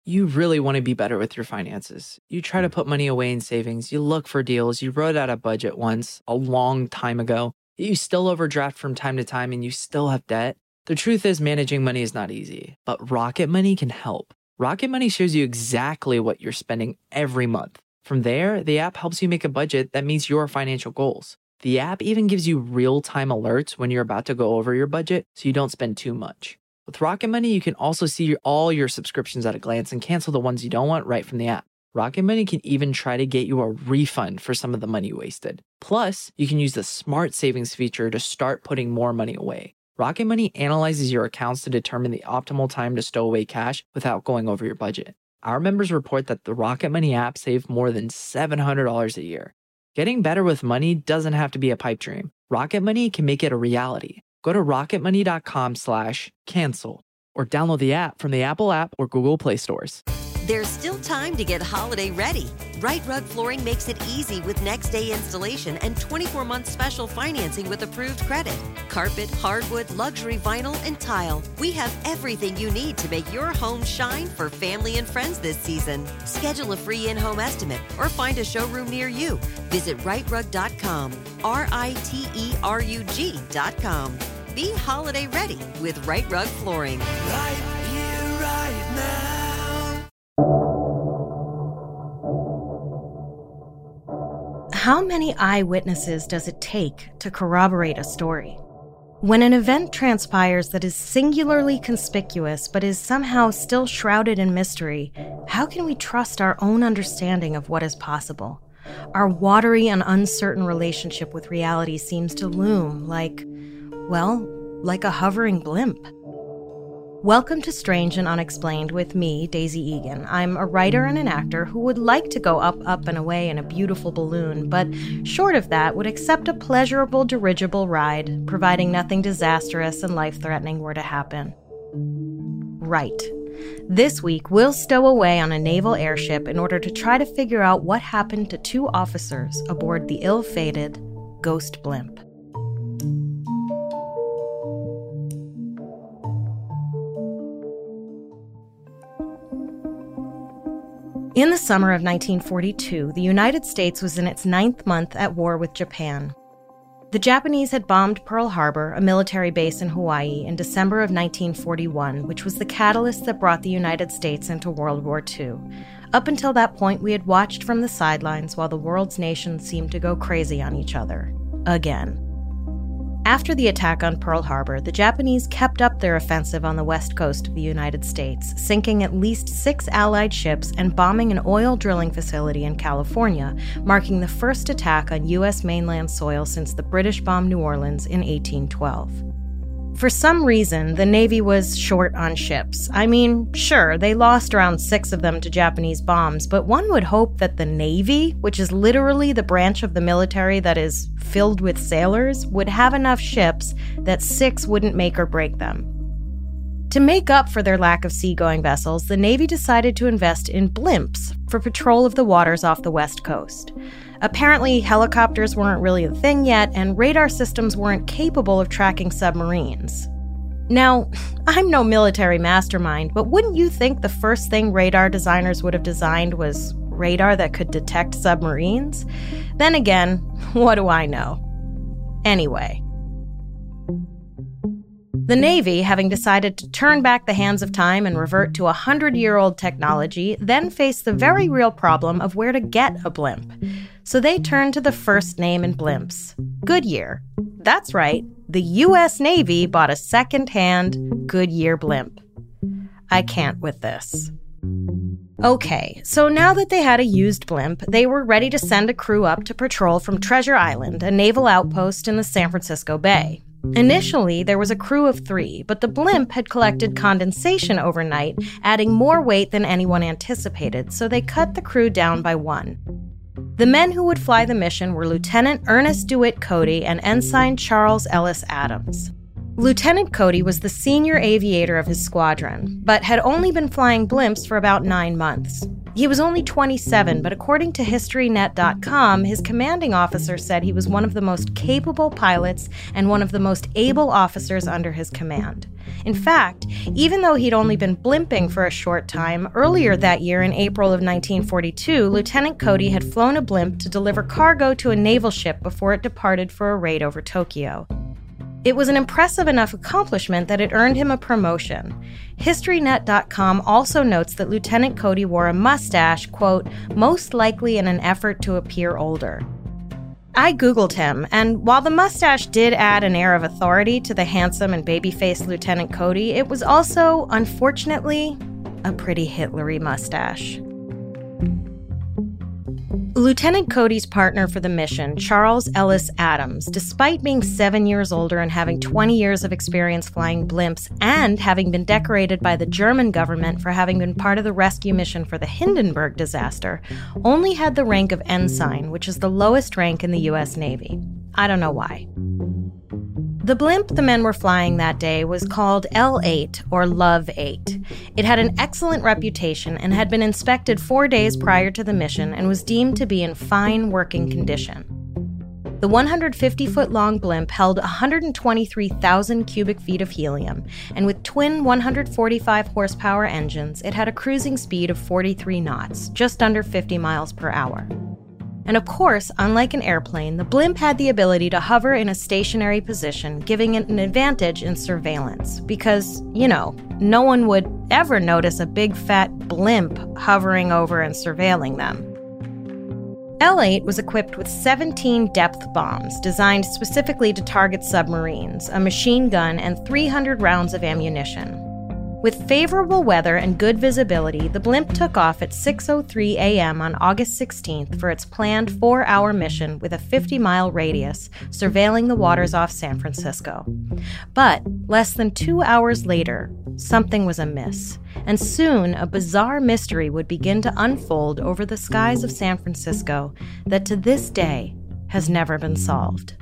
You really want to be better with your finances. You try to put money away in savings, you look for deals, you wrote out a budget once, a long time ago, you still overdraft from time to time and you still have debt. The truth is managing money is not easy, but Rocket Money can help. Rocket Money shows you exactly what you're spending every month. From there, the app helps you make a budget that meets your financial goals. The app even gives you real-time alerts when you're about to go over your budget so you don't spend too much. With Rocket Money, you can also see all your subscriptions at a glance and cancel the ones you don't want right from the app. Rocket Money can even try to get you a refund for some of the money you wasted. Plus, you can use the Smart Savings feature to start putting more money away. Rocket Money analyzes your accounts to determine the optimal time to stow away cash without going over your budget. Our members report that the Rocket Money app saved more than $700 a year. Getting better with money doesn't have to be a pipe dream. Rocket Money can make it a reality. Go to rocketmoney.com/cancel or download the app from the Apple app or Google Play stores. There's still time to get holiday ready. Right Rug Flooring makes it easy with next-day installation and 24-month special financing with approved credit. Carpet, hardwood, luxury vinyl, and tile. We have everything you need to make your home shine for family and friends this season. Schedule a free in-home estimate or find a showroom near you. Visit rightrug.com, RITERUG.com. Be holiday ready with Right Rug Flooring. Right here, right now. How many eyewitnesses does it take to corroborate a story? When an event transpires that is singularly conspicuous but is somehow still shrouded in mystery, how can we trust our own understanding of what is possible? Our watery and uncertain relationship with reality seems to loom like a hovering blimp. Welcome to Strange and Unexplained with me, Daisy Egan. I'm a writer and an actor who would like to go up, up, and away in a beautiful balloon, but short of that would accept a pleasurable dirigible ride, providing nothing disastrous and life-threatening were to happen. Right. This week, we'll stow away on a naval airship in order to try to figure out what happened to 2 officers aboard the ill-fated Ghost Blimp. In the summer of 1942, the United States was in its 9th month at war with Japan. The Japanese had bombed Pearl Harbor, a military base in Hawaii, in December of 1941, which was the catalyst that brought the United States into World War II. Up until that point, we had watched from the sidelines while the world's nations seemed to go crazy on each other. Again. After the attack on Pearl Harbor, the Japanese kept up their offensive on the west coast of the United States, sinking at least 6 Allied ships and bombing an oil drilling facility in California, marking the first attack on U.S. mainland soil since the British bombed New Orleans in 1812. For some reason, the Navy was short on ships. I mean, sure, they lost around 6 of them to Japanese bombs, but one would hope that the Navy, which is literally the branch of the military that is filled with sailors, would have enough ships that 6 wouldn't make or break them. To make up for their lack of seagoing vessels, the Navy decided to invest in blimps for patrol of the waters off the west coast. Apparently, helicopters weren't really a thing yet, and radar systems weren't capable of tracking submarines. Now, I'm no military mastermind, but wouldn't you think the first thing radar designers would have designed was radar that could detect submarines? Then again, what do I know? Anyway. The Navy, having decided to turn back the hands of time and revert to 100-year-old technology, then faced the very real problem of where to get a blimp. So they turned to the first name in blimps, Goodyear. That's right, the U.S. Navy bought a second-hand Goodyear blimp. I can't with this. Okay, so now that they had a used blimp, they were ready to send a crew up to patrol from Treasure Island, a naval outpost in the San Francisco Bay. Initially, there was a crew of 3, but the blimp had collected condensation overnight, adding more weight than anyone anticipated, so they cut the crew down by 1. The men who would fly the mission were Lieutenant Ernest DeWitt Cody and Ensign Charles Ellis Adams. Lieutenant Cody was the senior aviator of his squadron, but had only been flying blimps for about 9 months. He was only 27, but according to HistoryNet.com, his commanding officer said he was one of the most capable pilots and one of the most able officers under his command. In fact, even though he'd only been blimping for a short time, earlier that year in April of 1942, Lieutenant Cody had flown a blimp to deliver cargo to a naval ship before it departed for a raid over Tokyo. It was an impressive enough accomplishment that it earned him a promotion. HistoryNet.com also notes that Lieutenant Cody wore a mustache, quote, most likely in an effort to appear older. I Googled him, and while the mustache did add an air of authority to the handsome and baby-faced Lieutenant Cody, it was also, unfortunately, a pretty Hitler-y mustache. Lieutenant Cody's partner for the mission, Charles Ellis Adams, despite being 7 years older and having 20 years of experience flying blimps and having been decorated by the German government for having been part of the rescue mission for the Hindenburg disaster, only had the rank of ensign, which is the lowest rank in the U.S. Navy. I don't know why. The blimp the men were flying that day was called L-8, or Love 8. It had an excellent reputation and had been inspected 4 days prior to the mission and was deemed to be in fine working condition. The 150-foot-long blimp held 123,000 cubic feet of helium, and with twin 145-horsepower engines, it had a cruising speed of 43 knots, just under 50 miles per hour. And of course, unlike an airplane, the blimp had the ability to hover in a stationary position, giving it an advantage in surveillance. Because, no one would ever notice a big fat blimp hovering over and surveilling them. L-8 was equipped with 17 depth bombs designed specifically to target submarines, a machine gun, and 300 rounds of ammunition. With favorable weather and good visibility, the blimp took off at 6:03 a.m. on August 16th for its planned 4-hour mission with a 50-mile radius, surveilling the waters off San Francisco. But less than 2 hours later, something was amiss, and soon a bizarre mystery would begin to unfold over the skies of San Francisco that to this day has never been solved.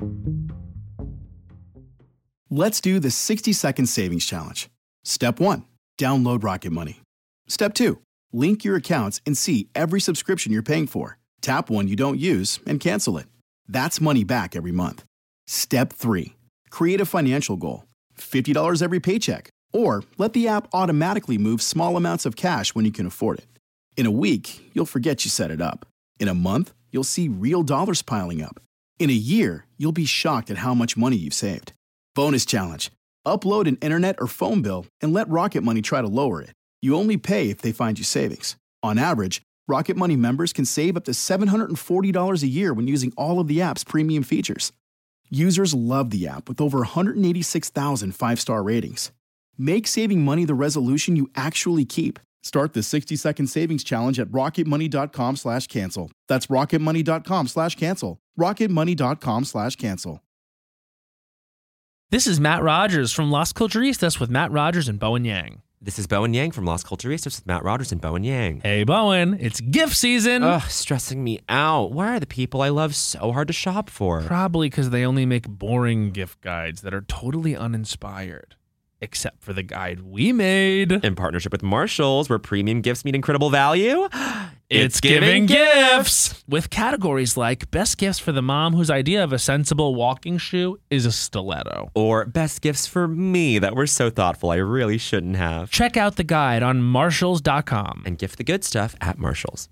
Let's do the 60-second savings challenge. Step 1. Download Rocket Money. Step 2. Link your accounts and see every subscription you're paying for. Tap one you don't use and cancel it. That's money back every month. Step 3. Create a financial goal. $50 every paycheck. Or let the app automatically move small amounts of cash when you can afford it. In a week, you'll forget you set it up. In a month, you'll see real dollars piling up. In a year, you'll be shocked at how much money you've saved. Bonus challenge. Upload an internet or phone bill and let Rocket Money try to lower it. You only pay if they find you savings. On average, Rocket Money members can save up to $740 a year when using all of the app's premium features. Users love the app with over 186,000 5-star ratings. Make saving money the resolution you actually keep. Start the 60-second savings challenge at rocketmoney.com/cancel. That's rocketmoney.com/cancel. rocketmoney.com/cancel. This is Matt Rogers from Las Culturistas with Matt Rogers and Bowen Yang. This is Bowen Yang from Las Culturistas with Matt Rogers and Bowen Yang. Hey, Bowen, it's gift season. Ugh, stressing me out. Why are the people I love so hard to shop for? Probably because they only make boring gift guides that are totally uninspired. Except for the guide we made. In partnership with Marshalls, where premium gifts meet incredible value. It's giving gifts! With categories like best gifts for the mom whose idea of a sensible walking shoe is a stiletto. Or best gifts for me that were so thoughtful I really shouldn't have. Check out the guide on Marshalls.com. And gift the good stuff at Marshalls.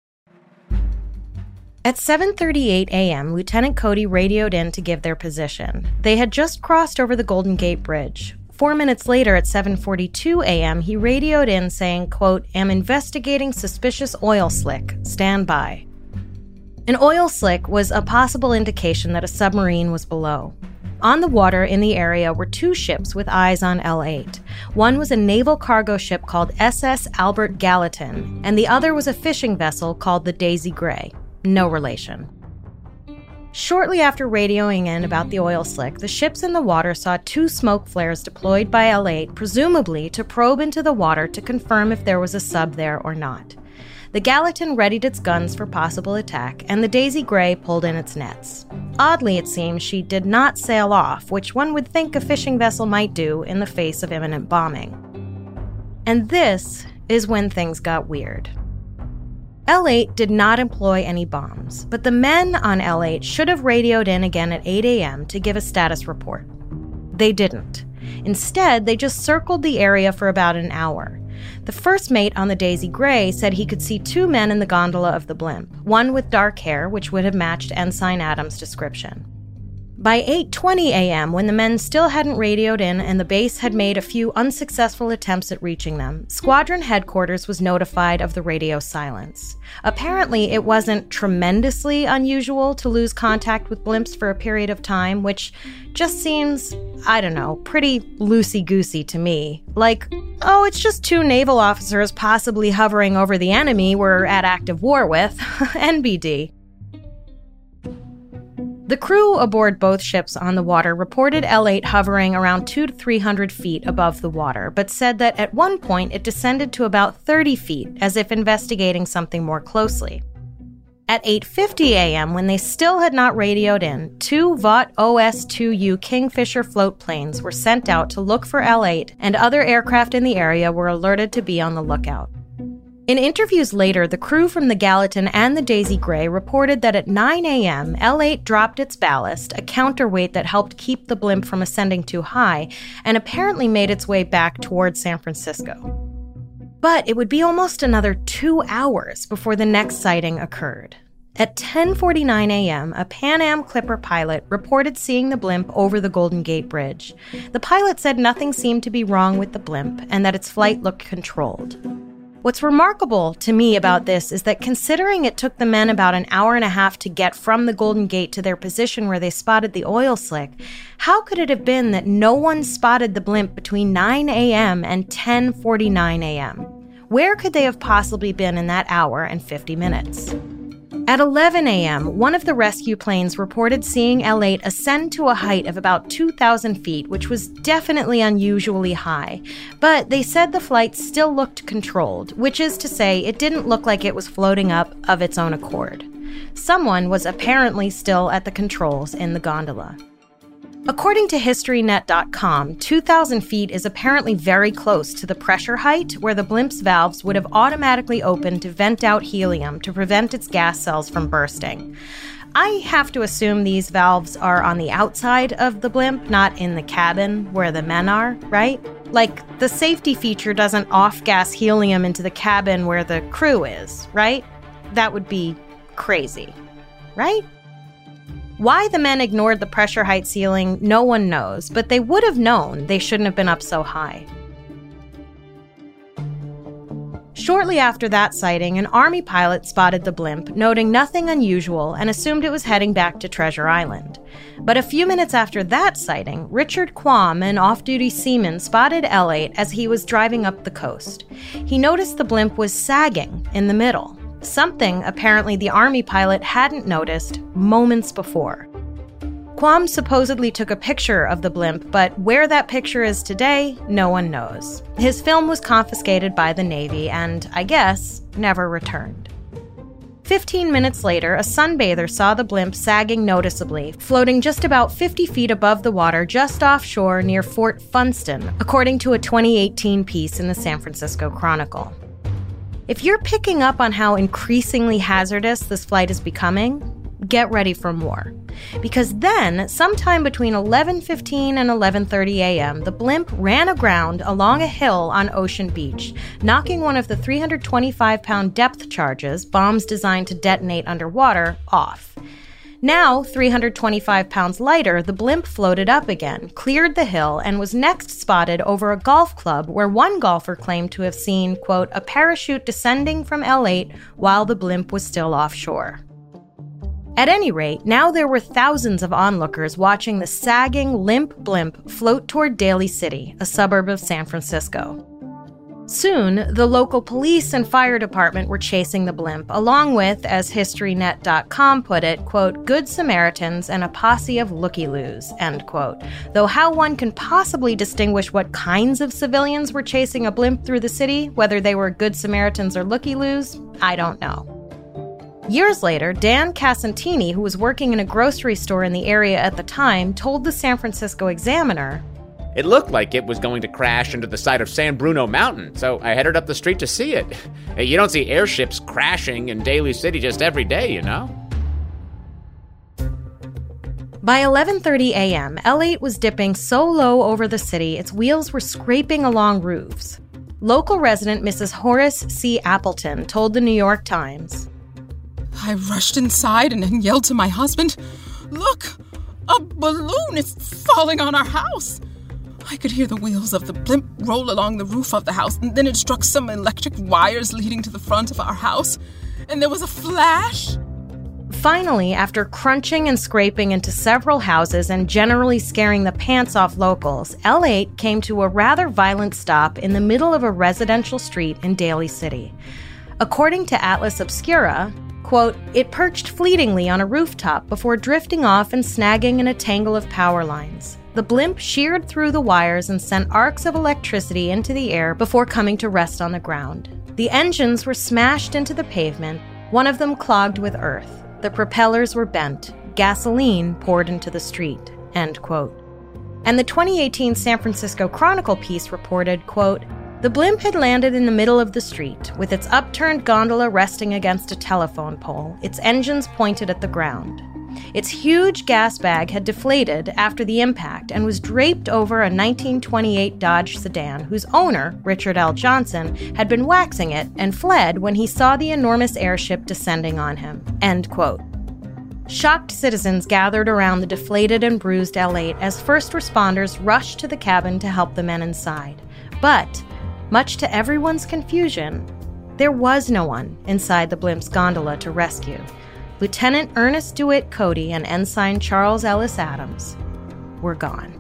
At 7:38 a.m., Lieutenant Cody radioed in to give their position. They had just crossed over the Golden Gate Bridge. 4 minutes later, at 7:42 a.m., he radioed in saying, quote, "Am investigating suspicious oil slick. Stand by." An oil slick was a possible indication that a submarine was below. On the water in the area were 2 ships with eyes on L-8. One was a naval cargo ship called SS Albert Gallatin, and the other was a fishing vessel called the Daisy Gray. No relation. Shortly after radioing in about the oil slick, the ships in the water saw 2 smoke flares deployed by L-8, presumably to probe into the water to confirm if there was a sub there or not. The Gallatin readied its guns for possible attack, and the Daisy Gray pulled in its nets. Oddly, it seems she did not sail off, which one would think a fishing vessel might do in the face of imminent bombing. And this is when things got weird. L8 did not employ any bombs, but the men on L8 should have radioed in again at 8 a.m. to give a status report. They didn't. Instead, they just circled the area for about an hour. The first mate on the Daisy Gray said he could see 2 men in the gondola of the blimp, one with dark hair, which would have matched Ensign Adams' description. By 8:20 a.m., when the men still hadn't radioed in and the base had made a few unsuccessful attempts at reaching them, Squadron Headquarters was notified of the radio silence. Apparently, it wasn't tremendously unusual to lose contact with blimps for a period of time, which just seems, pretty loosey-goosey to me. Like, oh, it's just 2 naval officers possibly hovering over the enemy we're at active war with. NBD. The crew aboard both ships on the water reported L8 hovering around 200 to 300 feet above the water, but said that at one point it descended to about 30 feet, as if investigating something more closely. At 8:50 a.m., when they still had not radioed in, 2 Vought OS-2U Kingfisher float planes were sent out to look for L8, and other aircraft in the area were alerted to be on the lookout. In interviews later, the crew from the Gallatin and the Daisy Gray reported that at 9 a.m., L8 dropped its ballast, a counterweight that helped keep the blimp from ascending too high, and apparently made its way back towards San Francisco. But it would be almost another 2 hours before the next sighting occurred. At 10:49 a.m., a Pan Am Clipper pilot reported seeing the blimp over the Golden Gate Bridge. The pilot said nothing seemed to be wrong with the blimp and that its flight looked controlled. What's remarkable to me about this is that considering it took the men about an hour and a half to get from the Golden Gate to their position where they spotted the oil slick, how could it have been that no one spotted the blimp between 9 a.m. and 10:49 a.m.? Where could they have possibly been in that hour and 50 minutes? At 11 a.m., one of the rescue planes reported seeing L8 ascend to a height of about 2,000 feet, which was definitely unusually high. But they said the flight still looked controlled, which is to say it didn't look like it was floating up of its own accord. Someone was apparently still at the controls in the gondola. According to HistoryNet.com, 2,000 feet is apparently very close to the pressure height where the blimp's valves would have automatically opened to vent out helium to prevent its gas cells from bursting. I have to assume these valves are on the outside of the blimp, not in the cabin where the men are, right? Like, the safety feature doesn't off-gas helium into the cabin where the crew is, right? That would be crazy, right? Why the men ignored the pressure height ceiling, no one knows, but they would have known they shouldn't have been up so high. Shortly after that sighting, an Army pilot spotted the blimp, noting nothing unusual and assumed it was heading back to Treasure Island. But a few minutes after that sighting, Richard Quam, an off-duty seaman, spotted L8 as he was driving up the coast. He noticed the blimp was sagging in the middle. Something apparently the Army pilot hadn't noticed moments before. Quam supposedly took a picture of the blimp, but where that picture is today, no one knows. His film was confiscated by the Navy and, I guess, never returned. 15 minutes later, a sunbather saw the blimp sagging noticeably, floating just about 50 feet above the water just offshore near Fort Funston, according to a 2018 piece in the San Francisco Chronicle. If you're picking up on how increasingly hazardous this flight is becoming, get ready for more. Because then, sometime between 11:15 and 11:30 a.m., the blimp ran aground along a hill on Ocean Beach, knocking one of the 325-pound depth charges, bombs designed to detonate underwater, off. Now, 325 pounds lighter, the blimp floated up again, cleared the hill, and was next spotted over a golf club where one golfer claimed to have seen, quote, a parachute descending from L8 while the blimp was still offshore. At any rate, now there were thousands of onlookers watching the sagging, limp blimp float toward Daly City, a suburb of San Francisco. Soon, the local police and fire department were chasing the blimp, along with, as HistoryNet.com put it, quote, good Samaritans and a posse of looky-loos, end quote. Though how one can possibly distinguish what kinds of civilians were chasing a blimp through the city, whether they were good Samaritans or looky-loos, I don't know. Years later, Dan Casantini, who was working in a grocery store in the area at the time, told the San Francisco Examiner, It looked like it was going to crash into the side of San Bruno Mountain, so I headed up the street to see it. You don't see airships crashing in Daly City just every day, you know? By 11:30 a.m., L8 was dipping so low over the city its wheels were scraping along roofs. Local resident Mrs. Horace C. Appleton told the New York Times, "I rushed inside and yelled to my husband, 'Look, a balloon is falling on our house!' I could hear the wheels of the blimp roll along the roof of the house, and then it struck some electric wires leading to the front of our house, and there was a flash." Finally, after crunching and scraping into several houses and generally scaring the pants off locals, L8 came to a rather violent stop in the middle of a residential street in Daly City. According to Atlas Obscura, quote, "It perched fleetingly on a rooftop before drifting off and snagging in a tangle of power lines. The blimp sheared through the wires and sent arcs of electricity into the air before coming to rest on the ground. The engines were smashed into the pavement, one of them clogged with earth. The propellers were bent. Gasoline poured into the street," end quote. And the 2018 San Francisco Chronicle piece reported, quote, "The blimp had landed in the middle of the street, with its upturned gondola resting against a telephone pole, its engines pointed at the ground. Its huge gas bag had deflated after the impact and was draped over a 1928 Dodge sedan whose owner, Richard L. Johnson, had been waxing it and fled when he saw the enormous airship descending on him," end quote. Shocked citizens gathered around the deflated and bruised L8 as first responders rushed to the cabin to help the men inside. But, much to everyone's confusion, there was no one inside the blimp's gondola to rescue. Lieutenant Ernest DeWitt Cody and Ensign Charles Ellis Adams were gone.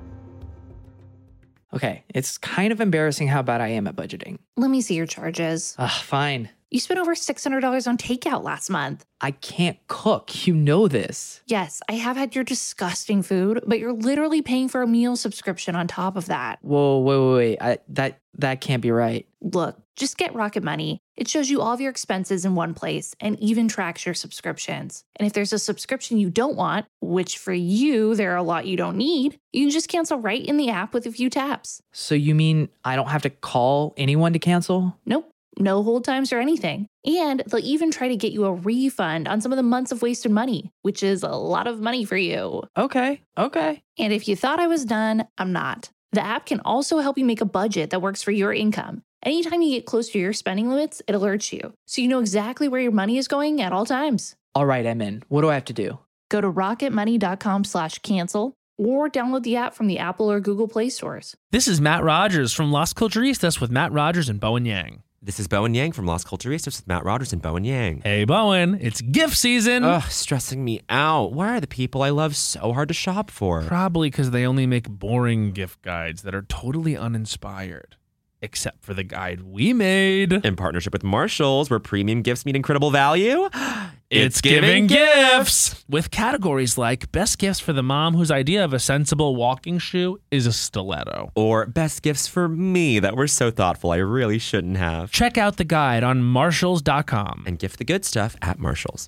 Okay, it's kind of embarrassing how bad I am at budgeting. Let me see your charges. Fine. You spent over $600 on takeout last month. I can't cook. You know this. Yes, I have had your disgusting food, but you're literally paying for a meal subscription on top of that. Whoa, wait. That can't be right. Look, just get Rocket Money. It shows you all of your expenses in one place and even tracks your subscriptions. And if there's a subscription you don't want, which for you, there are a lot you don't need, you can just cancel right in the app with a few taps. So you mean I don't have to call anyone to cancel? Nope. No hold times or anything. And they'll even try to get you a refund on some of the months of wasted money, which is a lot of money for you. Okay. And if you thought I was done, I'm not. The app can also help you make a budget that works for your income. Anytime you get close to your spending limits, it alerts you, so you know exactly where your money is going at all times. All right, I'm in. What do I have to do? Go to rocketmoney.com/cancel or download the app from the Apple or Google Play stores. This is Matt Rogers from Las Culturistas with Matt Rogers and Bowen Yang. This is Bowen Yang from Las Culturistas with Matt Rogers and Bowen Yang. Hey, Bowen, it's gift season. Ugh, stressing me out. Why are the people I love so hard to shop for? Probably because they only make boring gift guides that are totally uninspired. Except for the guide we made. In partnership with Marshalls, where premium gifts meet incredible value. It's giving gifts! With categories like best gifts for the mom whose idea of a sensible walking shoe is a stiletto. Or best gifts for me that were so thoughtful I really shouldn't have. Check out the guide on Marshalls.com. And gift the good stuff at Marshalls.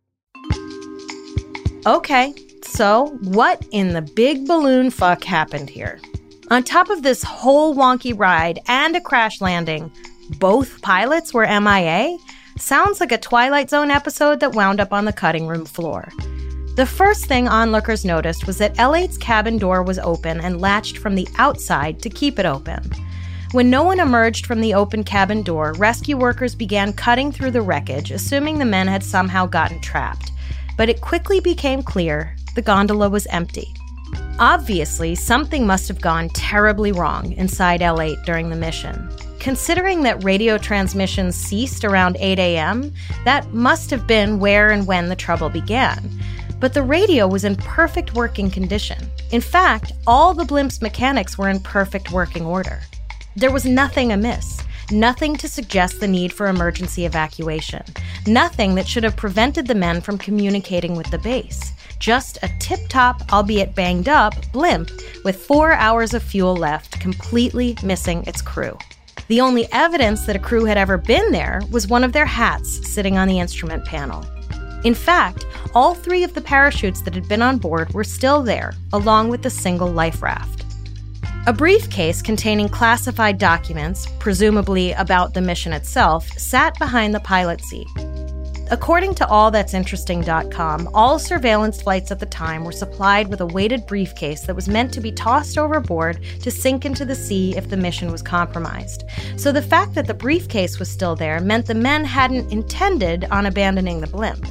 Okay, so what in the big balloon fuck happened here? On top of this whole wonky ride and a crash landing, both pilots were MIA? Sounds like a Twilight Zone episode that wound up on the cutting room floor. The first thing onlookers noticed was that L8's cabin door was open and latched from the outside to keep it open. When no one emerged from the open cabin door, rescue workers began cutting through the wreckage, assuming the men had somehow gotten trapped. But it quickly became clear the gondola was empty. Obviously, something must have gone terribly wrong inside L8 during the mission. Considering that radio transmissions ceased around 8 a.m., that must have been where and when the trouble began. But the radio was in perfect working condition. In fact, all the blimp's mechanics were in perfect working order. There was nothing amiss, nothing to suggest the need for emergency evacuation, nothing that should have prevented the men from communicating with the base. Just a tip-top, albeit banged-up, blimp with 4 hours of fuel left, completely missing its crew. The only evidence that a crew had ever been there was one of their hats sitting on the instrument panel. In fact, all 3 of the parachutes that had been on board were still there, along with the single life raft. A briefcase containing classified documents, presumably about the mission itself, sat behind the pilot seat. According to allthat'sinteresting.com, all surveillance flights at the time were supplied with a weighted briefcase that was meant to be tossed overboard to sink into the sea if the mission was compromised. So the fact that the briefcase was still there meant the men hadn't intended on abandoning the blimp.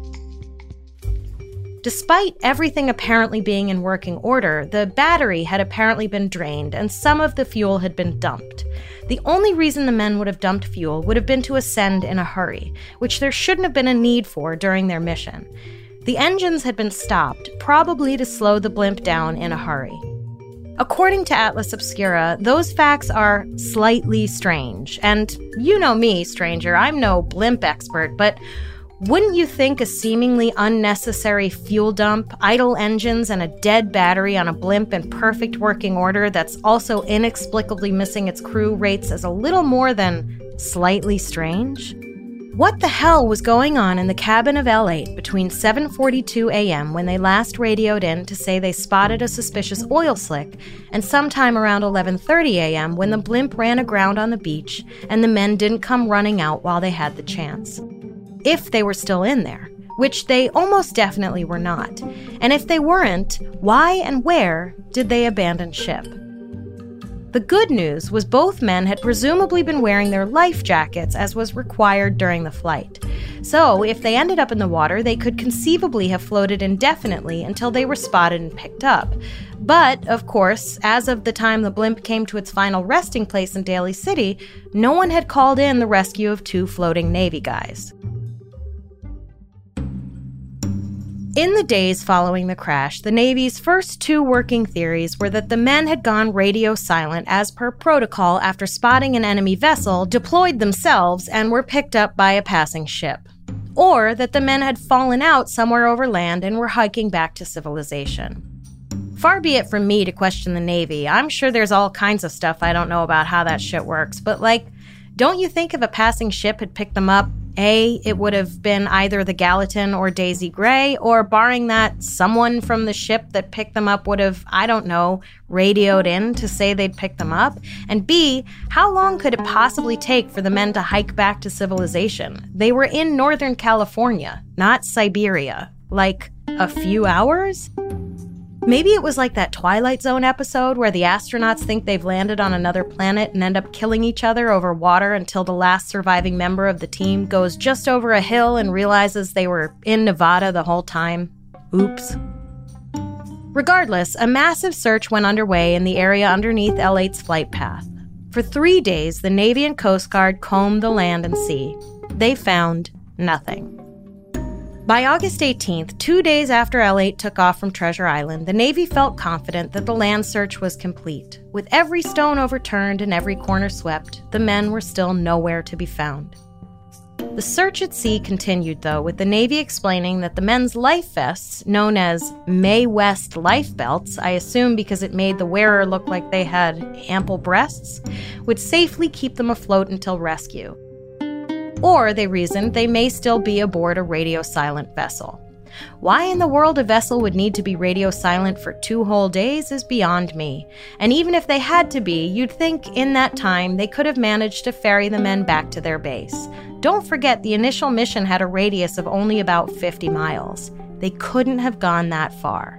Despite everything apparently being in working order, the battery had apparently been drained and some of the fuel had been dumped. The only reason the men would have dumped fuel would have been to ascend in a hurry, which there shouldn't have been a need for during their mission. The engines had been stopped, probably to slow the blimp down in a hurry. According to Atlas Obscura, those facts are slightly strange. And you know me, stranger, I'm no blimp expert, but wouldn't you think a seemingly unnecessary fuel dump, idle engines, and a dead battery on a blimp in perfect working order that's also inexplicably missing its crew rates as a little more than slightly strange? What the hell was going on in the cabin of L8 between 7:42 a.m. when they last radioed in to say they spotted a suspicious oil slick, and sometime around 11:30 a.m. when the blimp ran aground on the beach and the men didn't come running out while they had the chance? If they were still in there, which they almost definitely were not. And if they weren't, why and where did they abandon ship? The good news was both men had presumably been wearing their life jackets as was required during the flight. So if they ended up in the water, they could conceivably have floated indefinitely until they were spotted and picked up. But, of course, as of the time the blimp came to its final resting place in Daly City, no one had called in the rescue of 2 floating Navy guys. In the days following the crash, the Navy's first 2 working theories were that the men had gone radio silent as per protocol after spotting an enemy vessel, deployed themselves, and were picked up by a passing ship. Or that the men had fallen out somewhere over land and were hiking back to civilization. Far be it from me to question the Navy. I'm sure there's all kinds of stuff I don't know about how that shit works, but don't you think if a passing ship had picked them up, A, it would have been either the Gallatin or Daisy Gray, or barring that, someone from the ship that picked them up would have, radioed in to say they'd picked them up? And B, how long could it possibly take for the men to hike back to civilization? They were in Northern California, not Siberia. A few hours? Maybe it was like that Twilight Zone episode where the astronauts think they've landed on another planet and end up killing each other over water until the last surviving member of the team goes just over a hill and realizes they were in Nevada the whole time. Oops. Regardless, a massive search went underway in the area underneath L8's flight path. For 3 days, the Navy and Coast Guard combed the land and sea. They found nothing. By August 18th, 2 days after L8 took off from Treasure Island, the Navy felt confident that the land search was complete. With every stone overturned and every corner swept, the men were still nowhere to be found. The search at sea continued, though, with the Navy explaining that the men's life vests, known as Mae West life belts, I assume because it made the wearer look like they had ample breasts, would safely keep them afloat until rescue. Or, they reasoned, they may still be aboard a radio-silent vessel. Why in the world a vessel would need to be radio-silent for 2 whole days is beyond me. And even if they had to be, you'd think in that time they could have managed to ferry the men back to their base. Don't forget, the initial mission had a radius of only about 50 miles. They couldn't have gone that far.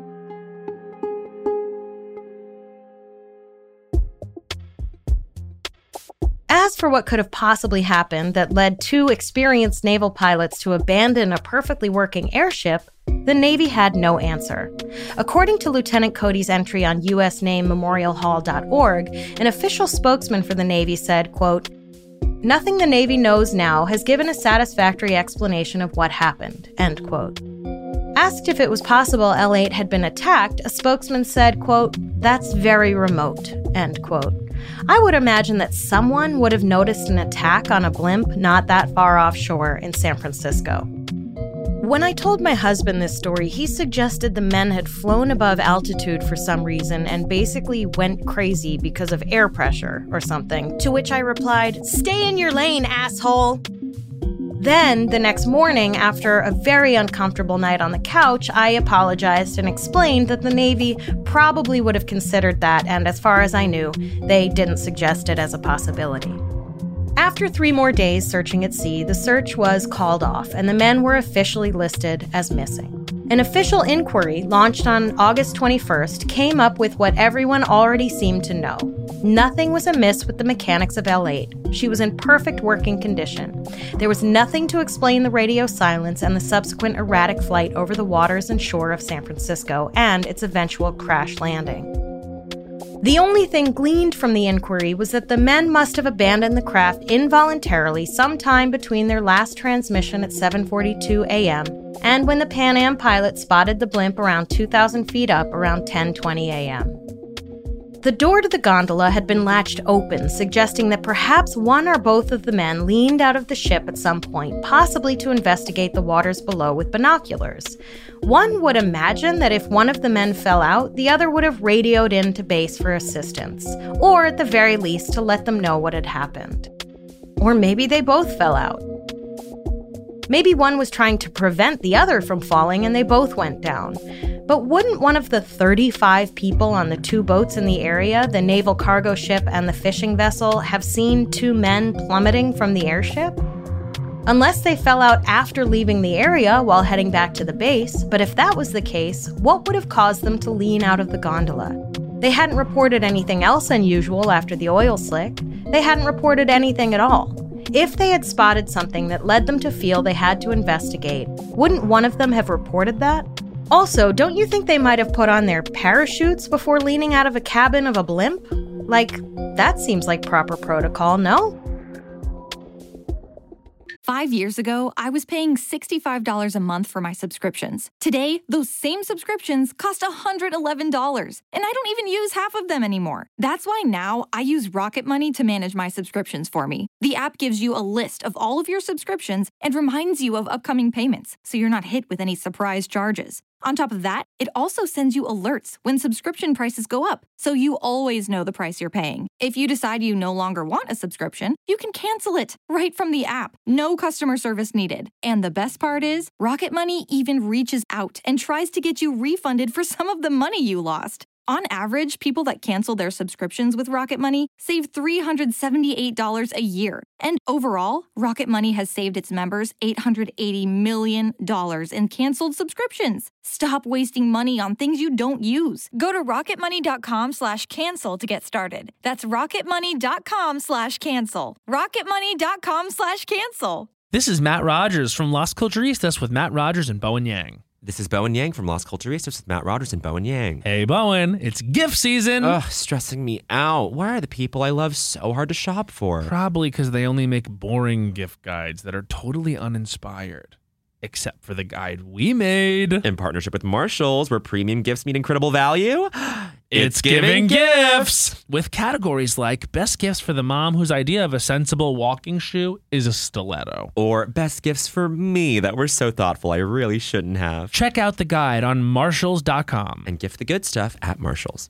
As for what could have possibly happened that led 2 experienced naval pilots to abandon a perfectly working airship, the Navy had no answer. According to Lieutenant Cody's entry on usnamemorialhall.org, an official spokesman for the Navy said, quote, "Nothing the Navy knows now has given a satisfactory explanation of what happened," end quote. Asked if it was possible L8 had been attacked, a spokesman said, quote, "That's very remote," end quote. I would imagine that someone would have noticed an attack on a blimp not that far offshore in San Francisco. When I told my husband this story, he suggested the men had flown above altitude for some reason and basically went crazy because of air pressure or something, to which I replied, "Stay in your lane, asshole!" Then, the next morning, after a very uncomfortable night on the couch, I apologized and explained that the Navy probably would have considered that, and as far as I knew, they didn't suggest it as a possibility. After 3 more days searching at sea, the search was called off, and the men were officially listed as missing. An official inquiry launched on August 21st came up with what everyone already seemed to know. Nothing was amiss with the mechanics of L8. She was in perfect working condition. There was nothing to explain the radio silence and the subsequent erratic flight over the waters and shore of San Francisco and its eventual crash landing. The only thing gleaned from the inquiry was that the men must have abandoned the craft involuntarily sometime between their last transmission at 7:42 a.m. and when the Pan Am pilot spotted the blimp around 2,000 feet up around 10:20 a.m. The door to the gondola had been latched open, suggesting that perhaps one or both of the men leaned out of the ship at some point, possibly to investigate the waters below with binoculars. One would imagine that if one of the men fell out, the other would have radioed in to base for assistance, or at the very least to let them know what had happened. Or maybe they both fell out. Maybe one was trying to prevent the other from falling and they both went down. But wouldn't one of the 35 people on the 2 boats in the area, the naval cargo ship and the fishing vessel, have seen 2 men plummeting from the airship? Unless they fell out after leaving the area while heading back to the base, but if that was the case, what would have caused them to lean out of the gondola? They hadn't reported anything else unusual after the oil slick. They hadn't reported anything at all. If they had spotted something that led them to feel they had to investigate, wouldn't one of them have reported that? Also, don't you think they might have put on their parachutes before leaning out of a cabin of a blimp? Like, that seems like proper protocol, no? 5 years ago, I was paying $65 a month for my subscriptions. Today, those same subscriptions cost $111, and I don't even use half of them anymore. That's why now I use Rocket Money to manage my subscriptions for me. The app gives you a list of all of your subscriptions and reminds you of upcoming payments, so you're not hit with any surprise charges. On top of that, it also sends you alerts when subscription prices go up, so you always know the price you're paying. If you decide you no longer want a subscription, you can cancel it right from the app. No customer service needed. And the best part is, Rocket Money even reaches out and tries to get you refunded for some of the money you lost. On average, people that cancel their subscriptions with Rocket Money save $378 a year. And overall, Rocket Money has saved its members $880 million in canceled subscriptions. Stop wasting money on things you don't use. Go to rocketmoney.com/cancel to get started. That's rocketmoney.com/cancel. rocketmoney.com/cancel. This is Matt Rogers from Las Culturistas with Matt Rogers and Bowen Yang. This is Bowen Yang from Las Culturistas with Matt Rogers and Bowen Yang. Hey, Bowen, it's gift season. Ugh, stressing me out. Why are the people I love so hard to shop for? Probably because they only make boring gift guides that are totally uninspired. Except for the guide we made. In partnership with Marshalls, where premium gifts meet incredible value. It's giving gifts! With categories like best gifts for the mom whose idea of a sensible walking shoe is a stiletto. Or best gifts for me that were so thoughtful I really shouldn't have. Check out the guide on Marshalls.com. And gift the good stuff at Marshalls.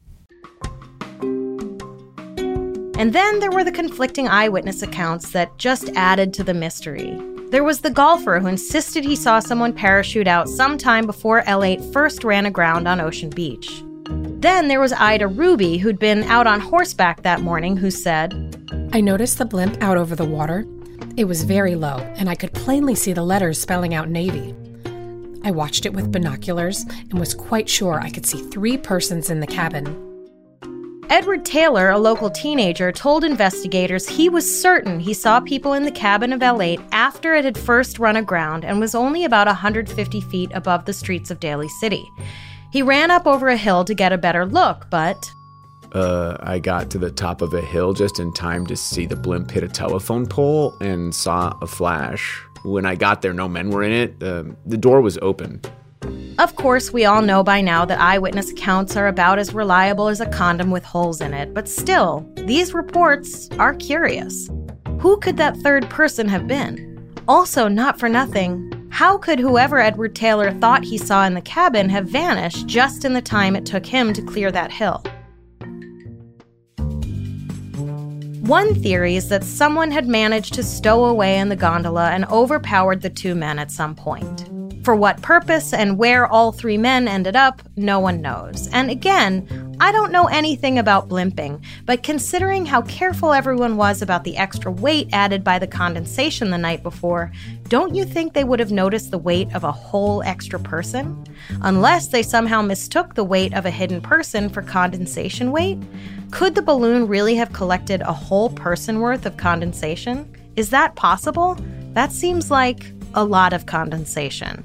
And then there were the conflicting eyewitness accounts that just added to the mystery. There was the golfer who insisted he saw someone parachute out sometime before L8 first ran aground on Ocean Beach. Then there was Ida Ruby, who'd been out on horseback that morning, who said, I noticed the blimp out over the water. It was very low, and I could plainly see the letters spelling out Navy. I watched it with binoculars and was quite sure I could see 3 persons in the cabin. Edward Taylor, a local teenager, told investigators he was certain he saw people in the cabin of L8 after it had first run aground and was only about 150 feet above the streets of Daly City. He ran up over a hill to get a better look, but... I got to the top of a hill just in time to see the blimp hit a telephone pole and saw a flash. When I got there, no men were in it. The door was open. Of course, we all know by now that eyewitness accounts are about as reliable as a condom with holes in it, but still, these reports are curious. Who could that third person have been? Also, not for nothing, how could whoever Edward Taylor thought he saw in the cabin have vanished just in the time it took him to clear that hill? One theory is that someone had managed to stow away in the gondola and overpowered the two men at some point. For what purpose and where all three men ended up, no one knows. And again, I don't know anything about blimping, but considering how careful everyone was about the extra weight added by the condensation the night before, don't you think they would have noticed the weight of a whole extra person? Unless they somehow mistook the weight of a hidden person for condensation weight? Could the balloon really have collected a whole person worth of condensation? Is that possible? That seems like a lot of condensation.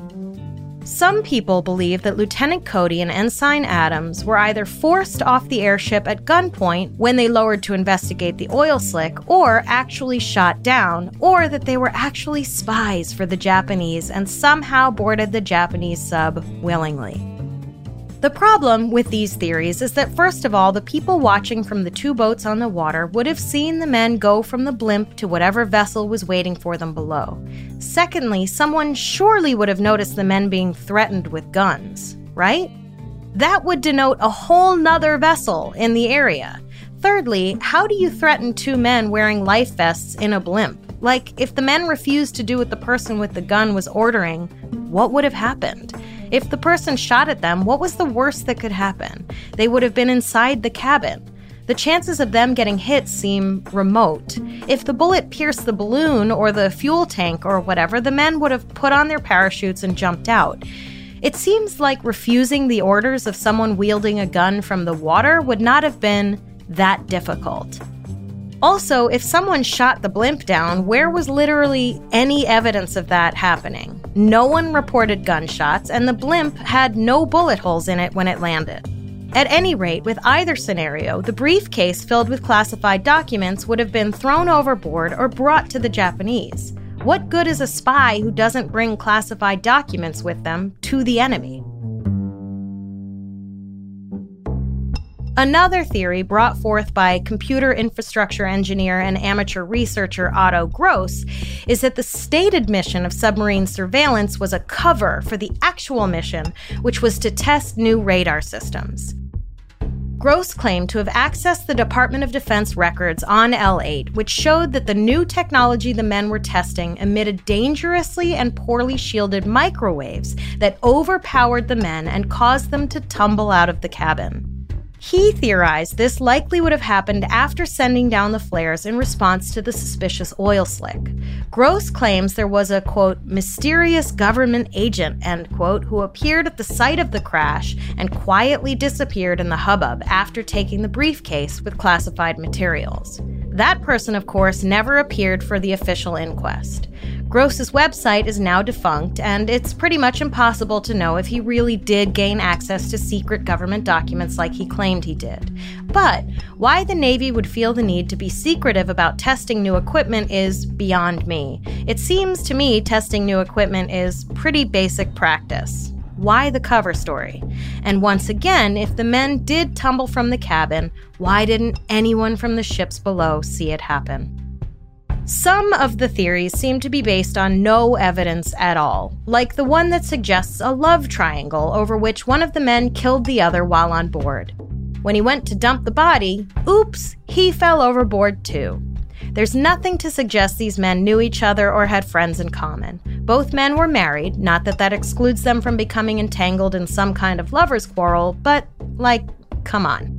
Some people believe that Lieutenant Cody and Ensign Adams were either forced off the airship at gunpoint when they lowered to investigate the oil slick, or actually shot down, or that they were actually spies for the Japanese and somehow boarded the Japanese sub willingly. The problem with these theories is that, first of all, the people watching from the two boats on the water would have seen the men go from the blimp to whatever vessel was waiting for them below. Secondly, someone surely would have noticed the men being threatened with guns, right? That would denote a whole nother vessel in the area. Thirdly, how do you threaten two men wearing life vests in a blimp? Like, if the men refused to do what the person with the gun was ordering, what would have happened? If the person shot at them, what was the worst that could happen? They would have been inside the cabin. The chances of them getting hit seem remote. If the bullet pierced the balloon or the fuel tank or whatever, the men would have put on their parachutes and jumped out. It seems like refusing the orders of someone wielding a gun from the water would not have been that difficult. Also, if someone shot the blimp down, where was literally any evidence of that happening? No one reported gunshots, and the blimp had no bullet holes in it when it landed. At any rate, with either scenario, the briefcase filled with classified documents would have been thrown overboard or brought to the Japanese. What good is a spy who doesn't bring classified documents with them to the enemy? Another theory brought forth by computer infrastructure engineer and amateur researcher Otto Gross is that the stated mission of submarine surveillance was a cover for the actual mission, which was to test new radar systems. Gross claimed to have accessed the Department of Defense records on L8, which showed that the new technology the men were testing emitted dangerously and poorly shielded microwaves that overpowered the men and caused them to tumble out of the cabin. He theorized this likely would have happened after sending down the flares in response to the suspicious oil slick. Gross claims there was a, quote, mysterious government agent, end quote, who appeared at the site of the crash and quietly disappeared in the hubbub after taking the briefcase with classified materials. That person, of course, never appeared for the official inquest. Gross's website is now defunct, and it's pretty much impossible to know if he really did gain access to secret government documents like he claimed he did. But why the Navy would feel the need to be secretive about testing new equipment is beyond me. It seems to me testing new equipment is pretty basic practice. Why the cover story? And once again, if the men did tumble from the cabin, why didn't anyone from the ships below see it happen? Some of the theories seem to be based on no evidence at all, like the one that suggests a love triangle over which one of the men killed the other while on board. When he went to dump the body, oops, he fell overboard too. There's nothing to suggest these men knew each other or had friends in common. Both men were married, not that that excludes them from becoming entangled in some kind of lover's quarrel, but, come on.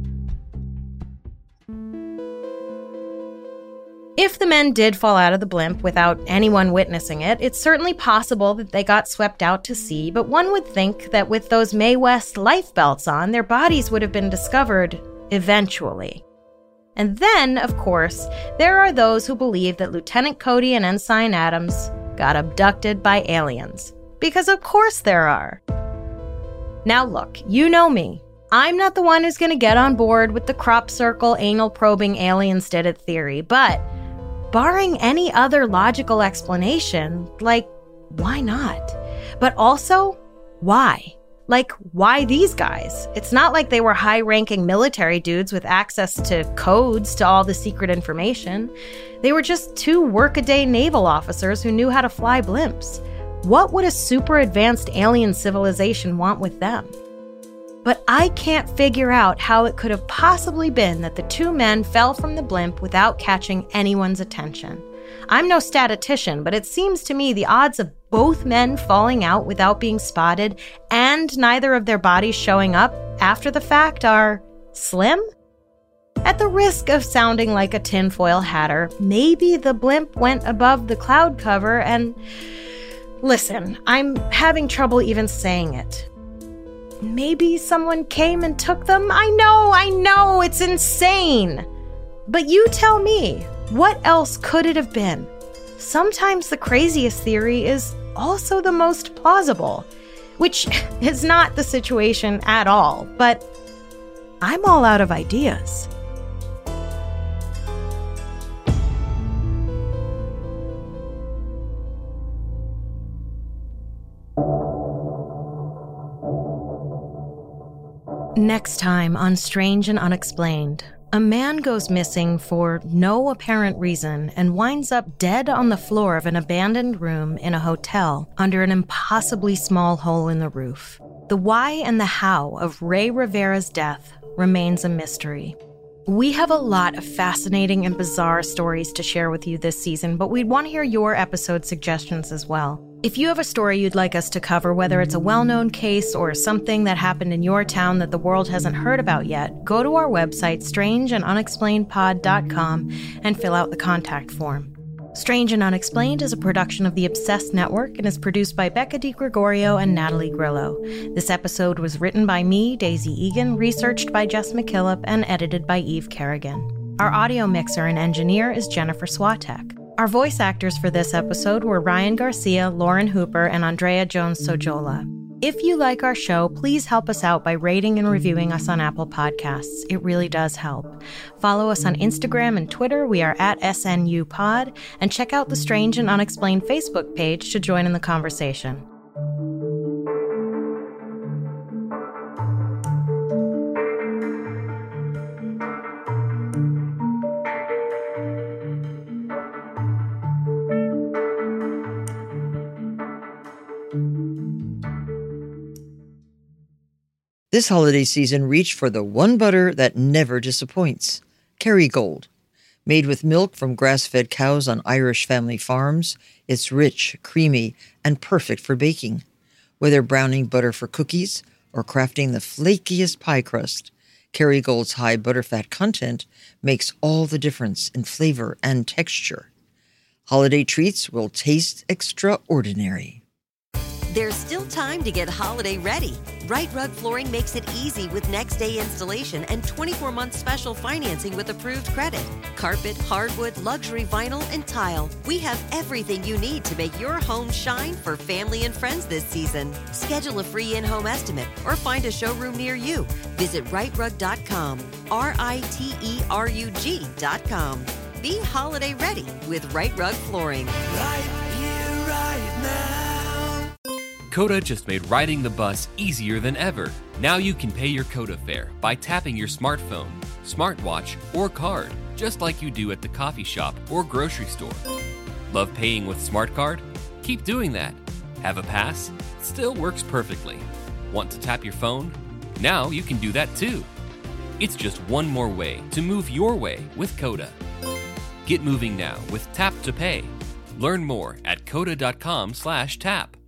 If the men did fall out of the blimp without anyone witnessing it, it's certainly possible that they got swept out to sea, but one would think that with those Mae West life belts on, their bodies would have been discovered eventually. And then, of course, there are those who believe that Lieutenant Cody and Ensign Adams got abducted by aliens. Because of course there are. Now look, you know me. I'm not the one who's going to get on board with the crop circle anal probing aliens did it theory, but barring any other logical explanation, why not? But also, why? Why these guys? It's not like they were high-ranking military dudes with access to codes to all the secret information. They were just two workaday naval officers who knew how to fly blimps. What would a super advanced alien civilization want with them? But I can't figure out how it could have possibly been that the two men fell from the blimp without catching anyone's attention. I'm no statistician, but it seems to me the odds of both men falling out without being spotted and neither of their bodies showing up after the fact are slim? At the risk of sounding like a tinfoil hatter, maybe the blimp went above the cloud cover and... Listen, I'm having trouble even saying it. Maybe someone came and took them? I know, it's insane. But you tell me, what else could it have been? Sometimes the craziest theory is also the most plausible, which is not the situation at all, but I'm all out of ideas. Next time on Strange and Unexplained, a man goes missing for no apparent reason and winds up dead on the floor of an abandoned room in a hotel under an impossibly small hole in the roof. The why and the how of Ray Rivera's death remains a mystery. We have a lot of fascinating and bizarre stories to share with you this season, but we'd want to hear your episode suggestions as well. If you have a story you'd like us to cover, whether it's a well-known case or something that happened in your town that the world hasn't heard about yet, go to our website, strangeandunexplainedpod.com, and fill out the contact form. Strange and Unexplained is a production of the Obsessed Network and is produced by Becca DiGregorio and Natalie Grillo. This episode was written by me, Daisy Egan, researched by Jess McKillop, and edited by Eve Kerrigan. Our audio mixer and engineer is Jennifer Swatek. Our voice actors for this episode were Ryan Garcia, Lauren Hooper, and Andrea Jones-Sojola. If you like our show, please help us out by rating and reviewing us on Apple Podcasts. It really does help. Follow us on Instagram and Twitter. We are at SNUPod. And check out the Strange and Unexplained Facebook page to join in the conversation. This holiday season, reach for the one butter that never disappoints, Kerrygold. Made with milk from grass-fed cows on Irish family farms, it's rich, creamy, and perfect for baking. Whether browning butter for cookies or crafting the flakiest pie crust, Kerrygold's high butterfat content makes all the difference in flavor and texture. Holiday treats will taste extraordinary. There's still time to get holiday ready. Right Rug Flooring makes it easy with next-day installation and 24-month special financing with approved credit. Carpet, hardwood, luxury vinyl, and tile. We have everything you need to make your home shine for family and friends this season. Schedule a free in-home estimate or find a showroom near you. Visit rightrug.com, RITERUG.com. Be holiday ready with Right Rug Flooring. Right here, right now. Coda just made riding the bus easier than ever. Now you can pay your Coda fare by tapping your smartphone, smartwatch, or card, just like you do at the coffee shop or grocery store. Love paying with Smart Card? Keep doing that. Have a pass? Still works perfectly. Want to tap your phone? Now you can do that too. It's just one more way to move your way with Coda. Get moving now with Tap to Pay. Learn more at coda.com/tap.